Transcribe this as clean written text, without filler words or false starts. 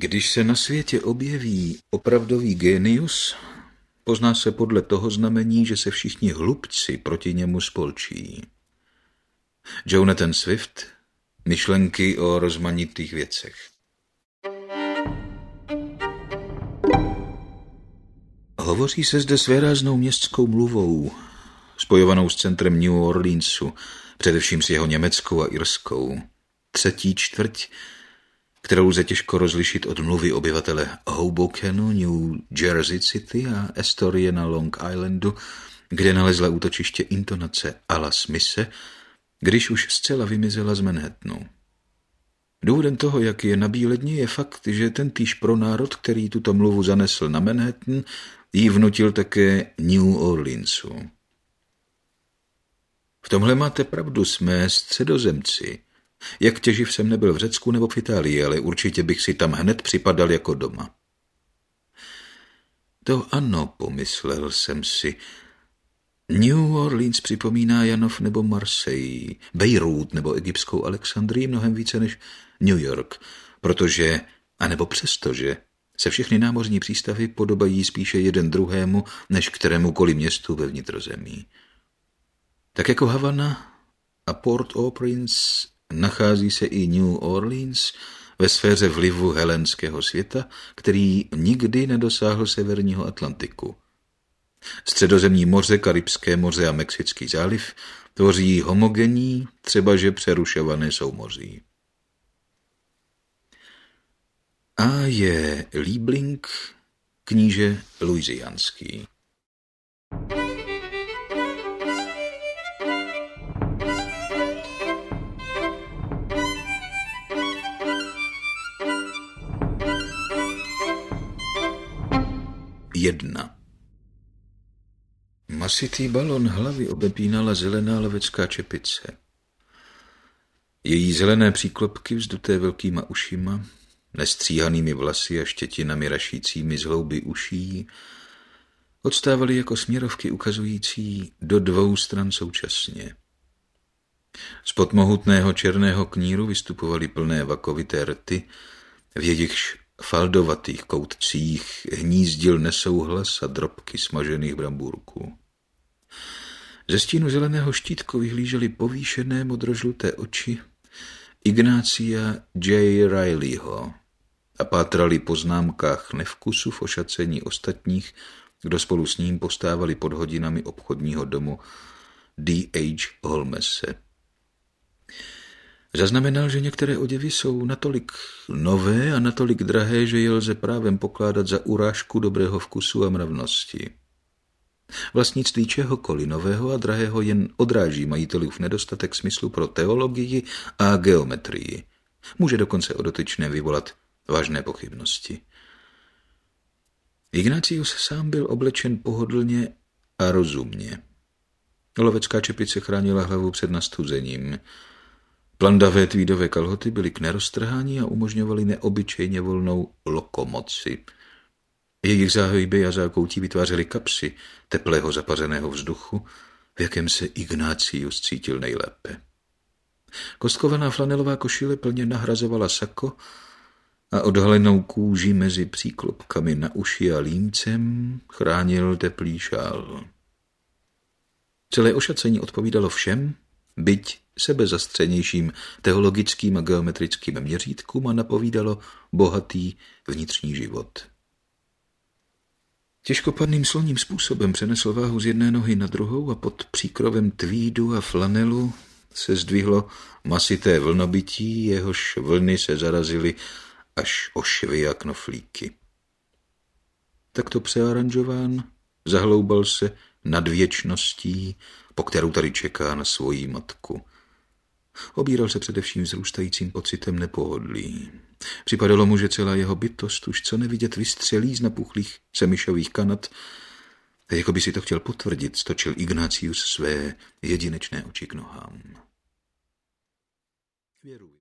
Když se na světě objeví opravdový génius, pozná se podle toho znamení, že se všichni hlupci proti němu spolčí. Jonathan Swift, myšlenky o rozmanitých věcech. Hovoří se zde svéráznou městskou mluvou, spojovanou s centrem New Orleansu, především s jeho německou a irskou. Třetí čtvrť, kterou lze těžko rozlišit od mluvy obyvatele Hobokenu, New Jersey City a Astorie na Long Islandu, kde nalezla útočiště intonace Ala Smise, když už zcela vymizela z Manhattanu. Důvodem toho, jak je nabíledni, je fakt, že tentýž pronárod, který tuto mluvu zanesl na Manhattan, ji vnutil také New Orleansu. V tomhle máte pravdu, jsme středozemci. Jak těživ jsem nebyl v Řecku nebo v Itálii, ale určitě bych si tam hned připadal jako doma. To ano, pomyslel jsem si. New Orleans připomíná Janov nebo Marseille, Bejrút nebo egyptskou Alexandrii mnohem více než New York, protože, anebo přestože, se všechny námořní přístavy podobají spíše jeden druhému, než kterémukoliv městu ve vnitrozemí. Tak jako Havana a Port-au-Prince nachází se i New Orleans ve sféře vlivu helénského světa, který nikdy nedosáhl severního Atlantiku. Středozemní moře, Karibské moře a Mexický záliv tvoří homogenní, třebaže přerušované soumoří. A je Liebling, kníže louisianský. Jedna. Masitý balon hlavy obepínala zelená lovecká čepice. Její zelené příklopky vzduté velkýma ušima, nestříhanými vlasy a štětinami rašícími z hlouby uší, odstávaly jako směrovky ukazující do dvou stran současně. Spod mohutného černého kníru vystupovaly plné vakovité rty, v jejichž faldovatých koutcích hnízdil nesouhlas a drobky smažených brambůrků. Ze stínu zeleného štítku vyhlížely povýšené modrožluté oči Ignácia J. Rileyho a pátrali po známkách nevkusu v ošacení ostatních, kdo spolu s ním postávali pod hodinami obchodního domu D.H. Holmese. Zaznamenal, že některé oděvy jsou natolik nové a natolik drahé, že je lze právem pokládat za urážku dobrého vkusu a mravnosti. Vlastnictví čehokoliv nového a drahého jen odráží majitelův nedostatek smyslu pro teologii a geometrii. Může dokonce o dotyčné vyvolat vážné pochybnosti. Ignácius sám byl oblečen pohodlně a rozumně. Lovecká čepice chránila hlavu před nastuzením. Plandavé tweedové kalhoty byly k neroztrhání a umožňovaly neobyčejně volnou lokomoci. Jejich záhyby a zákoutí vytvářely kapsy teplého zapařeného vzduchu, v jakém se Ignácius cítil nejlépe. Kostkovaná flanelová košile plně nahrazovala sako a odhalenou kůži mezi příklopkami na uši a límcem chránil teplý šál. Celé ošacení odpovídalo všem, byť sebezastřenějším teologickým a geometrickým měřítkům a napovídalo bohatý vnitřní život. Těžkopadným sloním způsobem přenesl váhu z jedné nohy na druhou a pod příkrovem tweedu a flanelu se zdvihlo masité vlnobytí, jehož vlny se zarazily až o švy a knoflíky. Takto přearanžován zahloubal se nad věčností, po kterou tady čeká na svoji matku. Obíral se především vzrůstajícím pocitem nepohodlí. Připadalo mu, že celá jeho bytost už co nevidět vystřelí z napuchlých semišových kanat, a jako by si to chtěl potvrdit, stočil Ignácius své jedinečné oči k nohám. Věruj.